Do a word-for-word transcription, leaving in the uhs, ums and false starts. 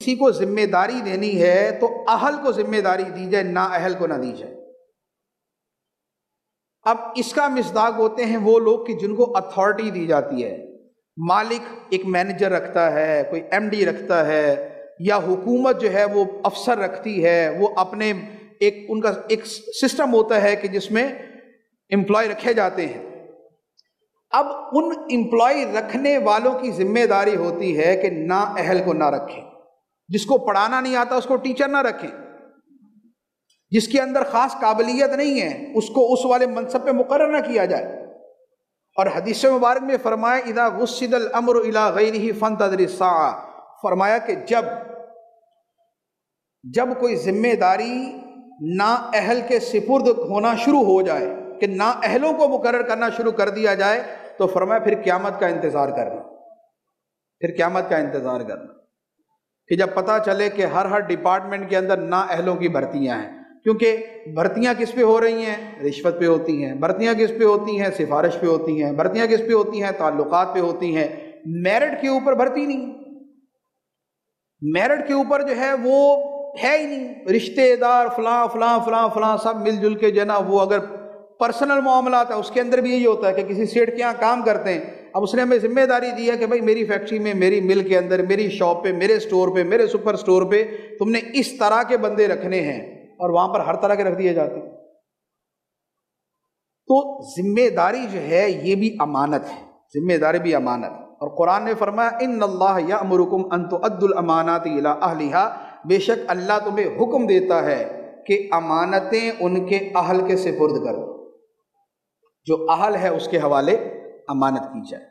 کسی کو ذمہ داری دینی ہے تو اہل کو ذمہ داری دی جائے، نا اہل کو نہ دی جائے۔ اب اس کا مصداق ہوتے ہیں وہ لوگ کہ جن کو اتھارٹی دی جاتی ہے، مالک ایک مینیجر رکھتا ہے، کوئی ایم ڈی رکھتا ہے، یا حکومت جو ہے وہ افسر رکھتی ہے، وہ اپنے ایک ان کا ایک سسٹم ہوتا ہے کہ جس میں امپلائی رکھے جاتے ہیں۔ اب ان امپلائی رکھنے والوں کی ذمہ داری ہوتی ہے کہ نا اہل کو نہ رکھیں، جس کو پڑھانا نہیں آتا اس کو ٹیچر نہ رکھیں، جس کے اندر خاص قابلیت نہیں ہے اس کو اس والے منصب پہ مقرر نہ کیا جائے۔ اور حدیث مبارک میں فرمایا اذا وسد الامر الى غیرہ فانتظر الساعہ، فرمایا کہ جب جب کوئی ذمہ داری نا اہل کے سپرد ہونا شروع ہو جائے، کہ نا اہلوں کو مقرر کرنا شروع کر دیا جائے، تو فرمایا پھر قیامت کا انتظار کرنا، پھر قیامت کا انتظار کرنا کہ جب پتہ چلے کہ ہر ہر ڈپارٹمنٹ کے اندر نا اہلوں کی بھرتیاں ہیں، کیونکہ بھرتیاں کس پہ ہو رہی ہیں؟ رشوت پہ ہوتی ہیں، بھرتیاں کس پہ ہوتی ہیں؟ سفارش پہ ہوتی ہیں، بھرتیاں کس پہ ہوتی ہیں؟ تعلقات پہ ہوتی ہیں، میرٹ کے اوپر بھرتی نہیں، میرٹ کے اوپر جو ہے وہ ہے ہی نہیں، رشتے دار فلاں فلاں فلاں فلاں سب مل جل کے جو ہے نا، وہ اگر پرسنل معاملات ہیں اس کے اندر بھی یہی ہوتا ہے کہ کسی سیٹ کے یہاں کام کرتے ہیں، اب اس نے ہمیں ذمہ داری دی ہے کہ بھائی میری فیکٹری میں، میری مل کے اندر، میری شاپ پہ، میرے سٹور پہ، میرے سپر سٹور پہ تم نے اس طرح کے بندے رکھنے ہیں، اور وہاں پر ہر طرح کے رکھ دیے جاتے ہیں۔ تو ذمہ داری جو ہے یہ بھی امانت ہے، ذمہ داری بھی امانت ہے۔ اور قرآن نے فرمایا ان اللہ یأمرکم ان تؤدوا الامانات الی اہلھا، بے شک اللہ تمہیں حکم دیتا ہے کہ امانتیں ان کے اہل کے سپرد کرو، جو اہل ہے اس کے حوالے امانت کی جائے۔